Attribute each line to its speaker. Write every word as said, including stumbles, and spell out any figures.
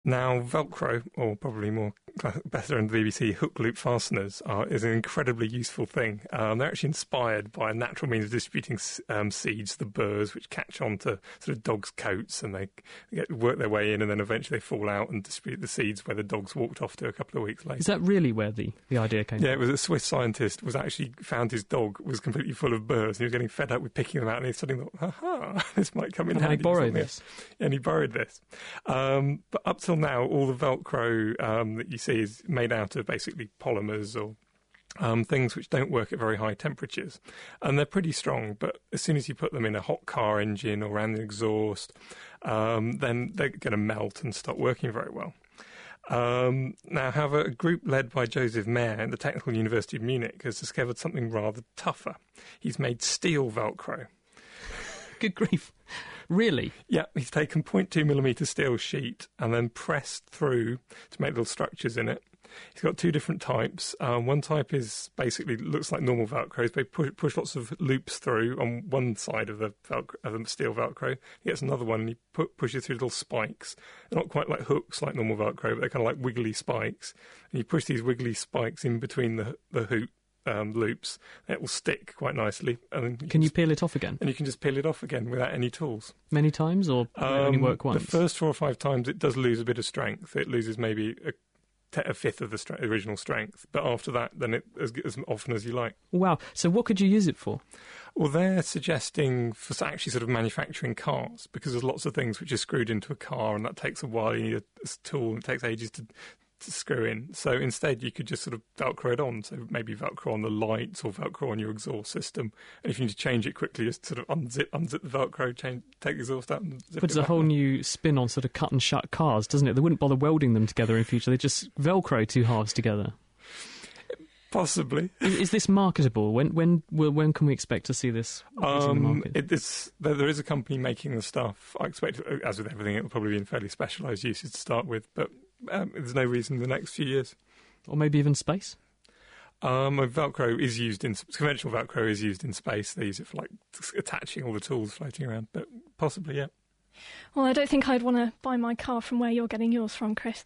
Speaker 1: Now, Velcro, or probably more better in the B B C, hook loop fasteners are, is an incredibly useful thing. Um, they're actually inspired by a natural means of distributing um, seeds, the burrs, which catch on to sort of dogs' coats, and they get work their way in, and then eventually they fall out and distribute the seeds where the dogs walked off to a couple of weeks later.
Speaker 2: Is that really where the, the idea came
Speaker 1: yeah,
Speaker 2: from?
Speaker 1: Yeah, it was a Swiss scientist was actually found his dog was completely full of burrs, and he was getting fed up with picking them out, and he suddenly thought, ha-ha, this might come in
Speaker 2: and
Speaker 1: handy.
Speaker 2: And he borrowed this.
Speaker 1: And he borrowed this. Um, but up till now, all the Velcro um, that you see is made out of basically polymers or um, things which don't work at very high temperatures. And they're pretty strong, but as soon as you put them in a hot car engine or around the exhaust, um, then they're going to melt and stop working very well. Um, now, however, a group led by Joseph Mayer at the Technical University of Munich has discovered something rather tougher. He's made steel Velcro.
Speaker 2: Good grief. Really?
Speaker 1: Yeah, he's taken zero point two millimetre steel sheet and then pressed through to make little structures in it. He's got two different types. Um, one type is basically looks like normal Velcro. They push, push lots of loops through on one side of the, Velcro, of the steel Velcro. He gets another one and he put, pushes through little spikes. They're not quite like hooks like normal Velcro, but they're kind of like wiggly spikes. And you push these wiggly spikes in between the, the hoop. Um, loops, it will stick quite nicely. And then you
Speaker 2: can,
Speaker 1: can
Speaker 2: you
Speaker 1: just,
Speaker 2: peel it off again?
Speaker 1: And you can just peel it off again without any tools.
Speaker 2: Many times, or
Speaker 1: um,
Speaker 2: only work once?
Speaker 1: The first four or five times it does lose a bit of strength. It loses maybe a, te- a fifth of the stre- original strength. But after that, then it as, as often as you like.
Speaker 2: Wow. So what could you use it for?
Speaker 1: Well, they're suggesting for actually sort of manufacturing cars, because there's lots of things which are screwed into a car, and that takes a while. You need a, a tool, and it takes ages to... to screw in. So instead you could just sort of Velcro it on. So maybe Velcro on the lights or Velcro on your exhaust system. And if you need to change it quickly, just sort of unzip unzip the Velcro, change, take the exhaust out and zip
Speaker 2: Puts
Speaker 1: it
Speaker 2: a
Speaker 1: back
Speaker 2: whole
Speaker 1: on.
Speaker 2: new spin on sort of cut and shut cars, doesn't it? They wouldn't bother welding them together in future. They just Velcro two halves together.
Speaker 1: Possibly.
Speaker 2: Is, is this marketable? When when will, when can we expect to see this in the
Speaker 1: Um,
Speaker 2: market?
Speaker 1: it, it's, there, there is a company making the stuff. I expect, as with everything, it will probably be in fairly specialised uses to start with, but um, there's no reason in the next few years.
Speaker 2: Or maybe even space?
Speaker 1: Um, Velcro is used in... Conventional Velcro is used in space. They use it for, like, attaching all the tools floating around, but possibly, yeah.
Speaker 3: Well, I don't think I'd want to buy my car from where you're getting yours from, Chris.